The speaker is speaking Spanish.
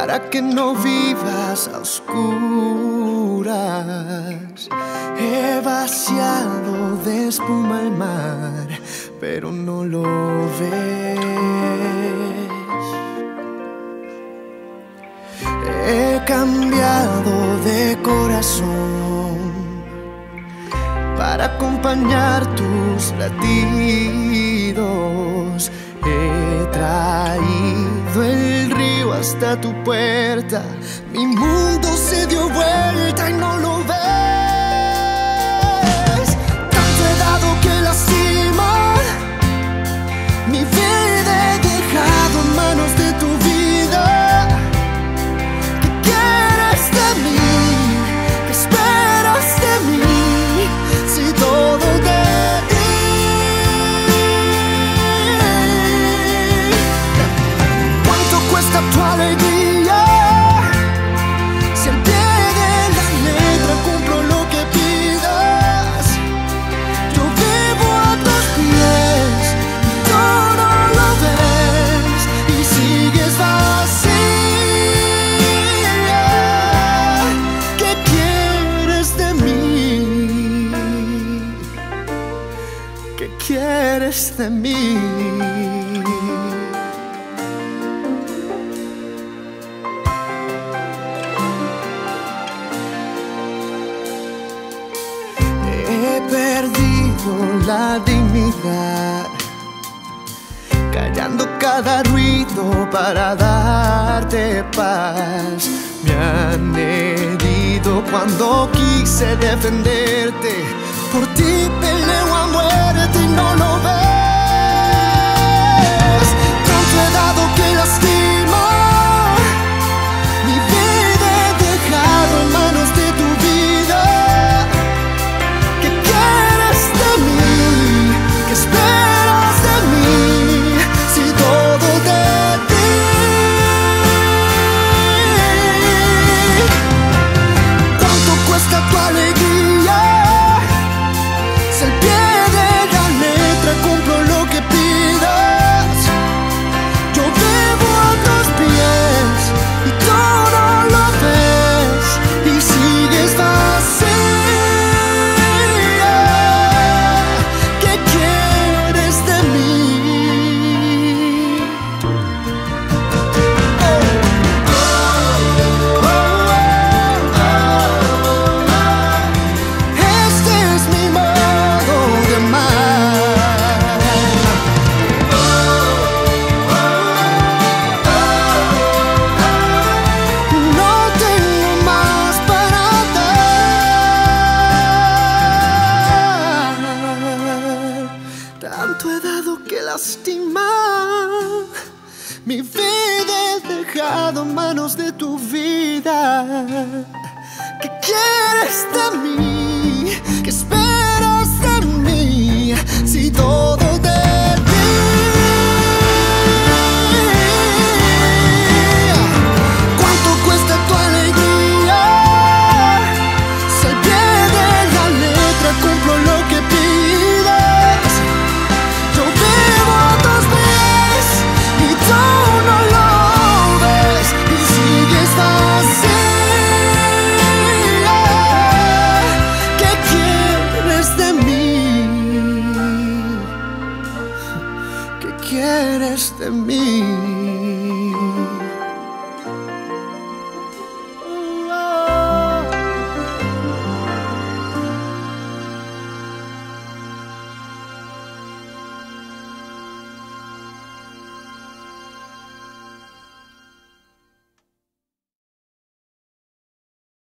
para que no vivas a oscuras. He vaciado de espuma el mar, pero no lo ves. He cambiado de corazón para acompañar tus latidos. He traído el río hasta tu puerta. Mi mundo se dio vuelta y no lo ves. Tanto he dado que lastima. Mi vida he dejado en manos de tu vida. ¿Qué quieres de mí? ¿Qué esperas de mí? Si todo de ti. ¿Cuánto cuesta tu alegría? Si al pie de la letra cumplo lo que pidas. Yo vivo a tus pies y tú no lo ves y sigues vacía. ¿Qué quieres de mí? ¿Qué quieres de mí? He perdido la dignidad, callando cada ruido para darte paz. Me han herido cuando quise defenderte. Por ti peleo a muerte y no lo ves. Tanto he dado que lastima. Mi vida he dejado en manos de tu vida. ¿Qué quieres de mí? ¿Qué esperas de mí? Si todo de ti. ¿Cuánto cuesta tu alegría? Si al pie de la letra cumplo lo que pidas. Yo vivo a tus pies y tú no lo ves y sigues vacía. ¿Qué quieres de mí? Este es mi modo de amar. No tengo más para dar. Tanto he dado que lastimar. Mi vida he dejado en manos de tu vida. ¿Qué quieres de mí? ¿Qué esperas de mí? Si todo de ti. ¿Cuánto cuesta tu alegría? Si al pie de la letra cumplo lo que pidas. Yo vivo a tus pies y tú no lo ves y sigues vacía. ¿Qué quieres de mí? ¿Qué quieres de mí?